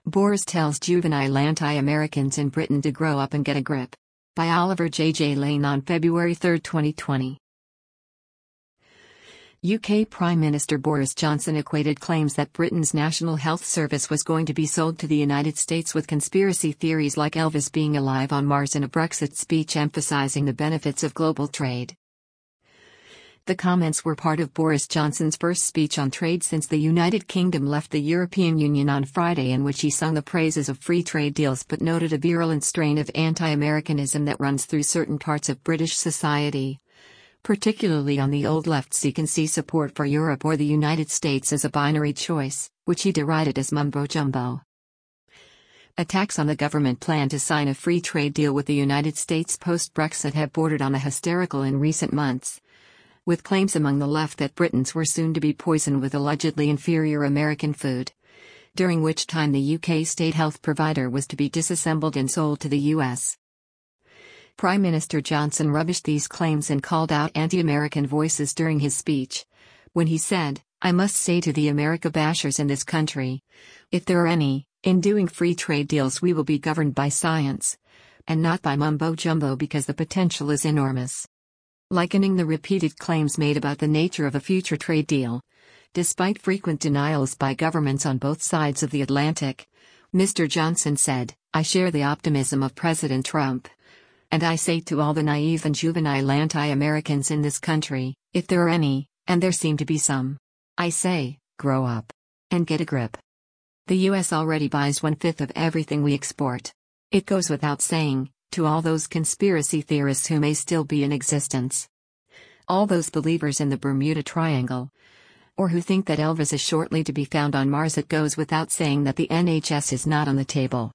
Boris tells juvenile anti-Americans in Britain to grow up and get a grip. By Oliver J. Lane on February 3, 2020. UK Prime Minister Boris Johnson equated claims that Britain's National Health Service was going to be sold to the United States with conspiracy theories like Elvis being alive on Mars in a Brexit speech emphasising the benefits of global trade. The comments were part of Boris Johnson's first speech on trade since the United Kingdom left the European Union on Friday, in which he sung the praises of free trade deals but noted a virulent strain of anti-Americanism that runs through certain parts of British society. Particularly on the old left, you can see support for Europe or the United States as a binary choice, which he derided as mumbo-jumbo. Attacks on the government plan to sign a free trade deal with the United States post-Brexit have bordered on the hysterical in recent months, with claims among the left that Britons were soon to be poisoned with allegedly inferior American food, during which time the UK state health provider was to be disassembled and sold to the US. Prime Minister Johnson rubbished these claims and called out anti-American voices during his speech, when he said, "I must say to the America bashers in this country, if there are any, in doing free trade deals we will be governed by science, and not by mumbo-jumbo, because the potential is enormous." Likening the repeated claims made about the nature of a future trade deal, despite frequent denials by governments on both sides of the Atlantic, Mr. Johnson said, "I share the optimism of President Trump. And I say to all the naive and juvenile anti-Americans in this country, if there are any, and there seem to be some, I say, grow up. And get a grip. The US already buys 1/5 of everything we export. It goes without saying, to all those conspiracy theorists who may still be in existence. All those believers in the Bermuda Triangle, or who think that Elvis is shortly to be found on Mars, it goes without saying that the NHS is not on the table."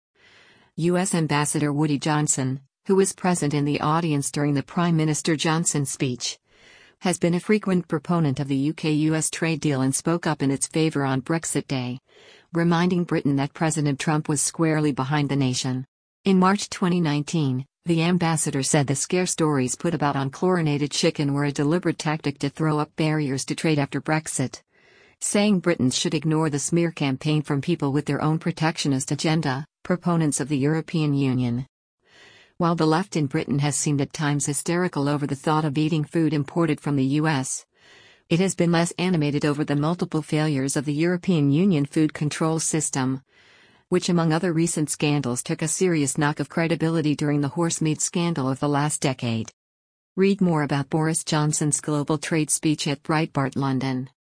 U.S. Ambassador Woody Johnson, who was present in the audience during the Prime Minister Johnson's speech, has been a frequent proponent of the UK-US trade deal and spoke up in its favour on Brexit Day, reminding Britain that President Trump was squarely behind the nation. In March 2019, the ambassador said the scare stories put about on chlorinated chicken were a deliberate tactic to throw up barriers to trade after Brexit, saying Britons should ignore the smear campaign from people with their own protectionist agenda, proponents of the European Union. While the left in Britain has seemed at times hysterical over the thought of eating food imported from the US, it has been less animated over the multiple failures of the European Union food control system, which among other recent scandals took a serious knock of credibility during the horsemeat scandal of the last decade. Read more about Boris Johnson's global trade speech at Breitbart London.